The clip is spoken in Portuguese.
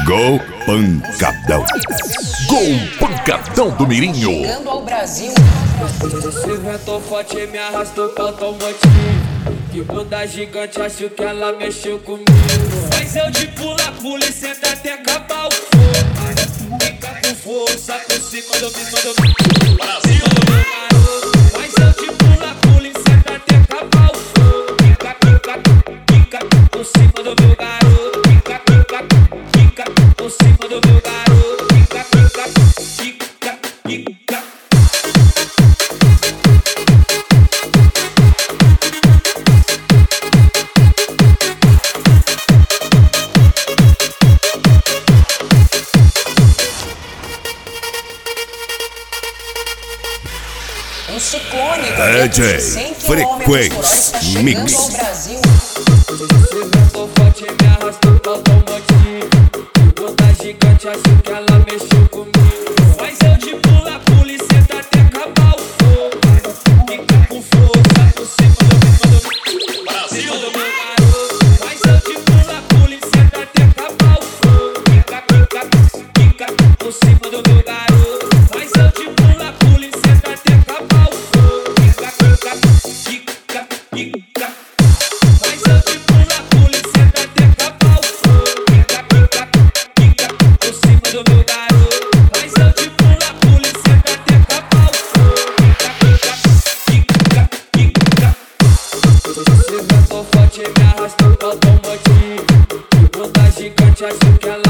Gol Pancadão. Gol Pancadão do Mirinho. Chegando ao Brasil. Esse vento forte me arrastou pra automotivo. Que bunda gigante, acho que ela mexeu comigo. Mas eu de pula e senta até acabar o fogo. Fica com força por cima do Brasil. Mas eu de pula e senta até acabar o fogo. Fica por cima do meu garoto. Fica por cima do meu garoto. Fica. Um ciclone DJ 100 Frequência Mix. ao Brasil. Esse vento forte me arrastou pra automotivo. Que bunda gigante, acho que ela mexeu comigo. Mas eu de pula e senta até acabar o fogo. Fica com força por cima do Brasil. Mas eu de pula e senta até acabar o fogo. Fica por cima do meu garoto. Mas eu de pula e senta até acabar o fogo. Fica. Mas eu de pula e senta até acabar o fogo. Fica por cima do meu garoto. Mas eu de pula e senta até acabar o fogo. Fica. Esse vento forte me arrastou pra automotivo. Que bunda gigante, acho que ela